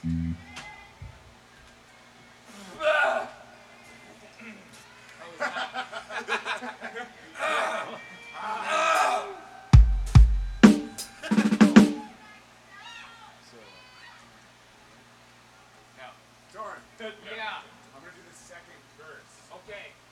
Now, Doran. Yeah. I'm gonna do the second verse. Okay.